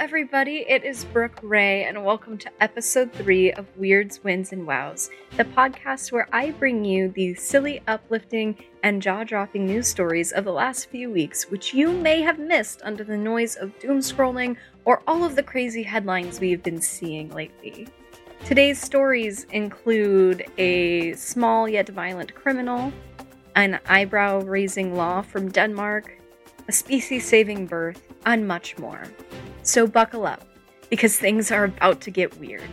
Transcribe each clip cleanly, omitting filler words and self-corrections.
everybody, it is Brooke Ray, and welcome to episode 3 of Weirds, Wins, and Wows, the podcast where I bring you the silly, uplifting, and jaw-dropping news stories of the last few weeks, which you may have missed under the noise of doom scrolling or all of the crazy headlines we've been seeing lately. Today's stories include a small yet violent criminal, an eyebrow-raising law from Denmark, a species-saving birth, and much more. So buckle up, because things are about to get weird.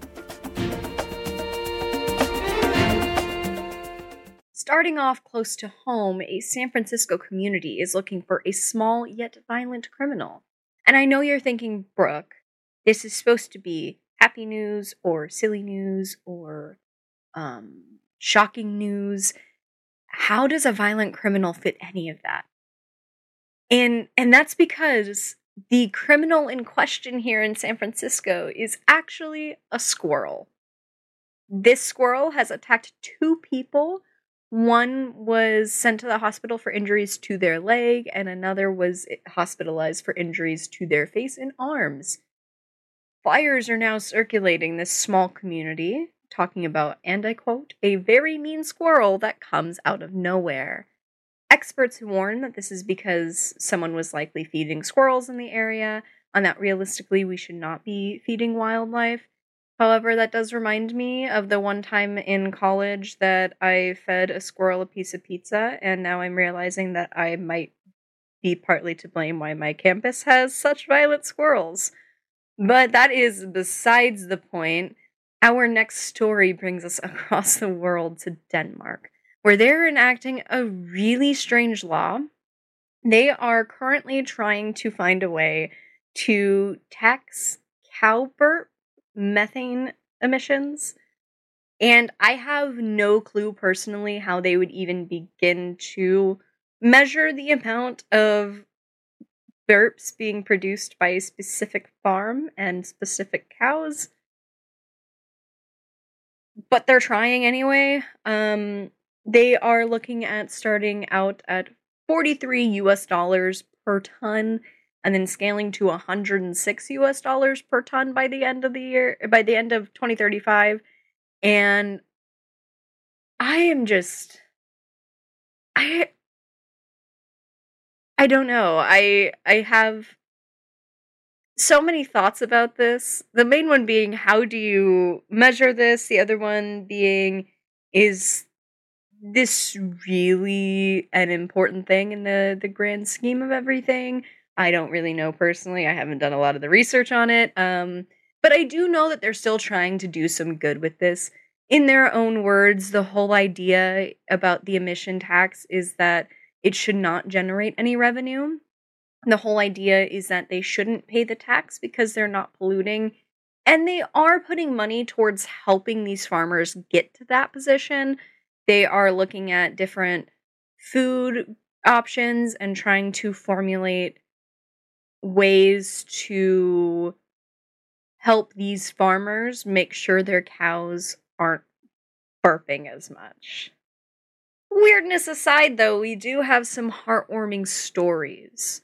Starting off close to home, a San Francisco community is looking for a small yet violent criminal. And I know you're thinking, Brooke, this is supposed to be happy news or silly news or shocking news. How does a violent criminal fit any of that? And that's because the criminal in question here in San Francisco is actually a squirrel. This squirrel has attacked 2 people. One was sent to the hospital for injuries to their leg, and another was hospitalized for injuries to their face and arms. Flyers are now circulating this small community, talking about, and I quote, a very mean squirrel that comes out of nowhere. Experts warn that this is because someone was likely feeding squirrels in the area, and that realistically we should not be feeding wildlife. However, that does remind me of the one time in college that I fed a squirrel a piece of pizza, and now I'm realizing that I might be partly to blame why my campus has such violent squirrels. But that is besides the point. Our next story brings us across the world to Denmark, where they're enacting a really strange law. They are currently trying to find a way to tax cow burp methane emissions. And I have no clue personally how they would even begin to measure the amount of burps being produced by a specific farm and specific cows. But they're trying anyway. They are looking at starting out at $43 per ton and then scaling to $106 per ton by the end of the year, by the end of 2035. And I am just, I don't know. I have so many thoughts about this. The main one being, how do you measure this? The other one being, is this really an important thing in the grand scheme of everything? I don't really know personally. I haven't done a lot of the research on it. But I do know that they're still trying to do some good with this. In their own words, the whole idea about the emission tax is that it should not generate any revenue. The whole idea is that they shouldn't pay the tax because they're not polluting. And they are putting money towards helping these farmers get to that position. They are looking at different food options and trying to formulate ways to help these farmers make sure their cows aren't burping as much. Weirdness aside, though, we do have some heartwarming stories.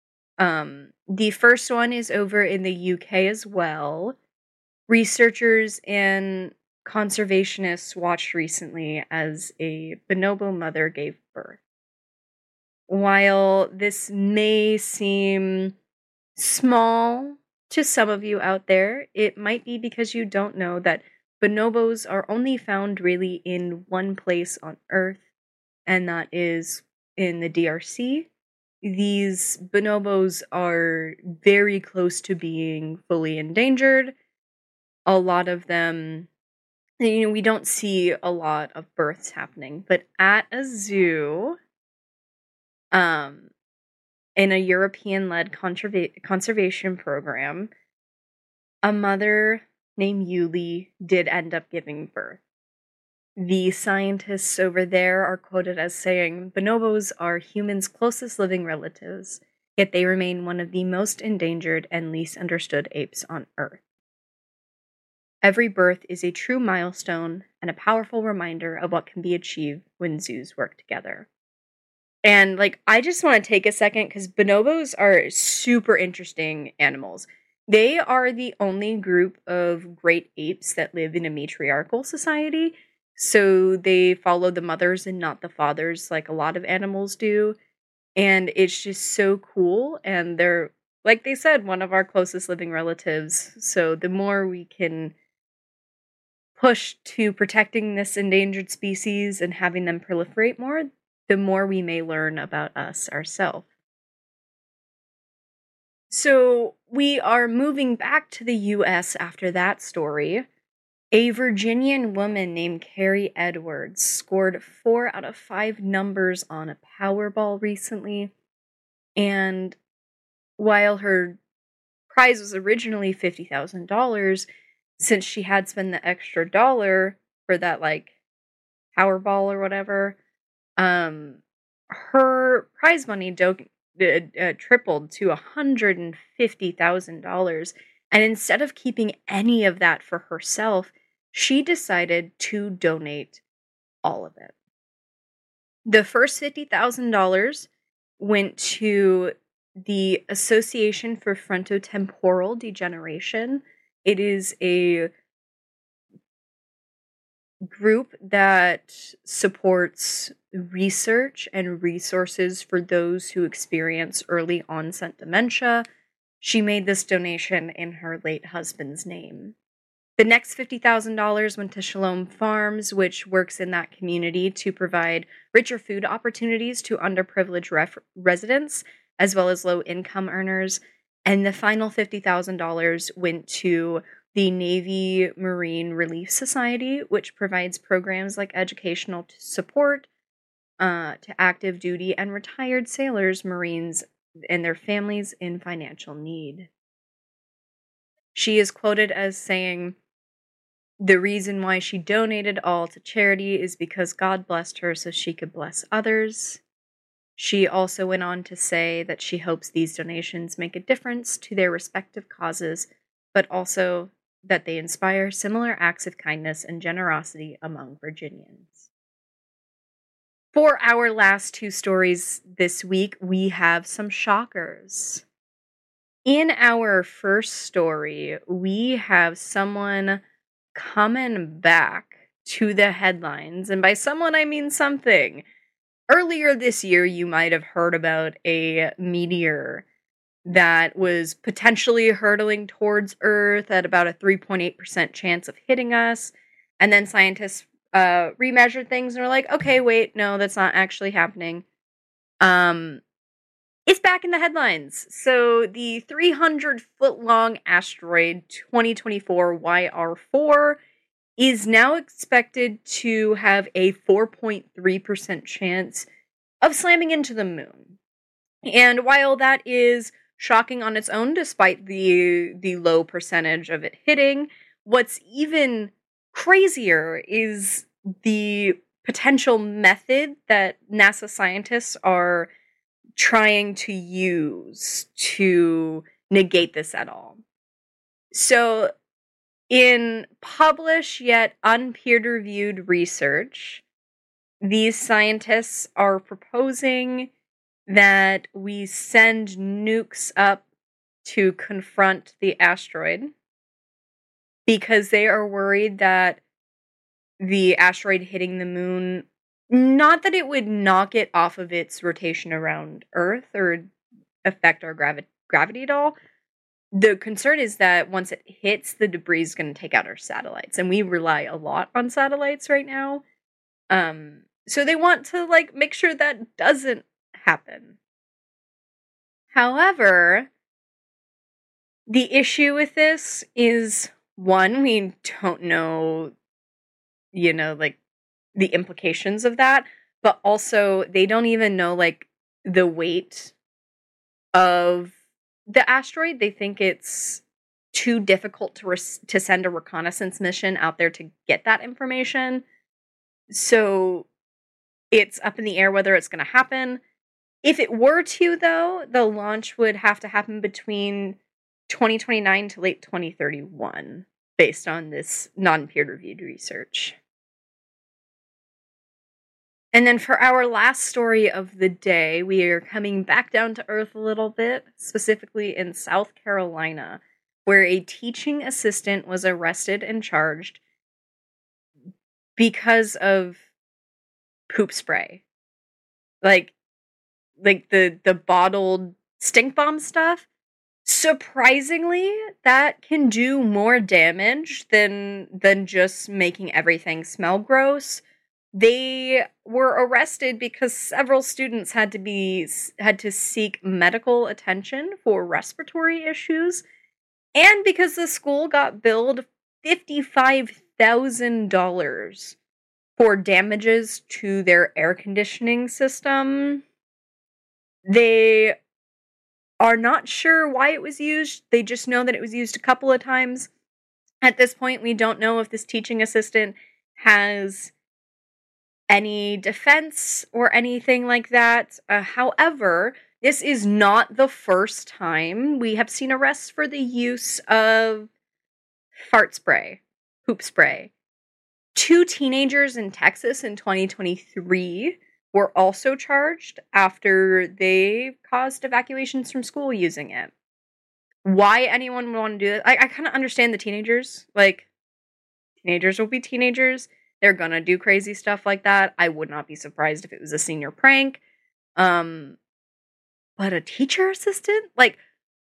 The first one is over in the UK as well. Researchers and conservationists watched recently as a bonobo mother gave birth. While this may seem small to some of you out there, it might be because you don't know that bonobos are only found really in one place on Earth, and that is in the DRC. These bonobos are very close to being fully endangered. A lot of them, we don't see a lot of births happening, but at a zoo, in a European-led conservation program, a mother named Yuli did end up giving birth. The scientists over there are quoted as saying, bonobos are humans' closest living relatives, yet they remain one of the most endangered and least understood apes on Earth. Every birth is a true milestone and a powerful reminder of what can be achieved when zoos work together. And, I just want to take a second, because bonobos are super interesting animals. They are the only group of great apes that live in a matriarchal society. So they follow the mothers and not the fathers like a lot of animals do. And it's just so cool. And they're, like they said, one of our closest living relatives. So the more we can push to protecting this endangered species and having them proliferate more, the more we may learn about us ourselves. So we are moving back to the US after that story. A Virginian woman named Carrie Edwards scored 4 out of 5 numbers on a Powerball recently. And while her prize was originally $50,000, since she had spent the extra dollar for that, like, Powerball or whatever, her prize money tripled to $150,000. And instead of keeping any of that for herself, she decided to donate all of it. The first $50,000 went to the Association for Frontotemporal Degeneration. It is a group that supports research and resources for those who experience early onset dementia. She made this donation in her late husband's name. The next $50,000 went to Shalom Farms, which works in that community to provide richer food opportunities to underprivileged residents, as well as low-income earners. And the final $50,000 went to the Navy Marine Relief Society, which provides programs like educational support to active duty and retired sailors, Marines, and their families in financial need. She is quoted as saying, "The reason why she donated all to charity is because God blessed her so she could bless others." She also went on to say that she hopes these donations make a difference to their respective causes, but also that they inspire similar acts of kindness and generosity among Virginians. For our last 2 stories this week, we have some shockers. In our first story, we have someone coming back to the headlines, and by someone I mean something. Earlier this year, you might have heard about a meteor that was potentially hurtling towards Earth at about a 3.8% chance of hitting us. And then scientists remeasured things and were like, okay, wait, no, that's not actually happening. It's back in the headlines. So the 300-foot-long asteroid 2024 YR4 is now expected to have a 4.3% chance of slamming into the moon. And while that is shocking on its own, despite the low percentage of it hitting, what's even crazier is the potential method that NASA scientists are trying to use to negate this at all. So, in published yet unpeer-reviewed research, these scientists are proposing that we send nukes up to confront the asteroid because they are worried that the asteroid hitting the moon, not that it would knock it off of its rotation around Earth or affect our gravity at all. The concern is that once it hits, the debris is going to take out our satellites, and we rely a lot on satellites right now. So they want to make sure that doesn't happen. However, the issue with this is, one, we don't know, the implications of that, but also they don't even know, the weight of the asteroid. They think it's too difficult to send a reconnaissance mission out there to get that information. So it's up in the air whether it's going to happen. If it were to, though, the launch would have to happen between 2029 to late 2031, based on this non-peer-reviewed research. And then for our last story of the day, we are coming back down to Earth a little bit, specifically in South Carolina. where a teaching assistant was arrested and charged because of poop spray. Like the bottled stink bomb stuff. Surprisingly, that can do more damage than just making everything smell gross. They were arrested because several students had to seek medical attention for respiratory issues, and because the school got billed $55,000 for damages to their air conditioning system. They are not sure why it was used. They just know that it was used a couple of times. At this point, we don't know if this teaching assistant has any defense or anything like that. However, this is not the first time we have seen arrests for the use of fart spray, poop spray. 2 teenagers in Texas in 2023 were also charged after they caused evacuations from school using it. Why anyone would want to do that? I kind of understand the teenagers. Like, teenagers will be teenagers. They're gonna do crazy stuff like that. I would not be surprised if it was a senior prank. But a teacher assistant? Like,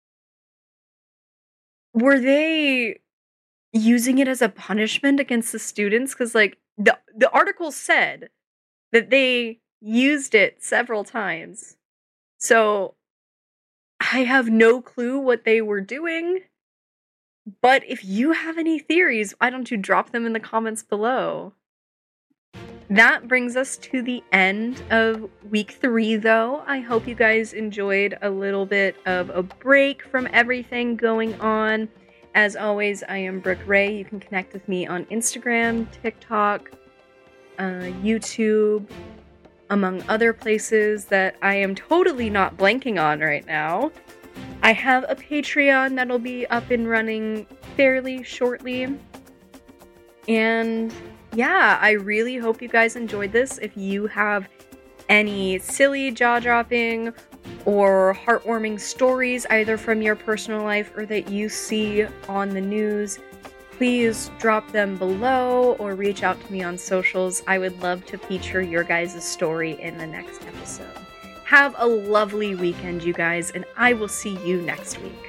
were they using it as a punishment against the students? Because, like, the article said that they used it several times. So I have no clue what they were doing. But if you have any theories, why don't you drop them in the comments below? That brings us to the end of week 3, though. I hope you guys enjoyed a little bit of a break from everything going on. As always, I am Brooke Ray. You can connect with me on Instagram, TikTok, YouTube, among other places that I am totally not blanking on right now. I have a Patreon that'll be up and running fairly shortly. And yeah, I really hope you guys enjoyed this. If you have any silly, jaw-dropping, or heartwarming stories, either from your personal life or that you see on the news, please drop them below or reach out to me on socials. I would love to feature your guys' story in the next episode. Have a lovely weekend, you guys, and I will see you next week.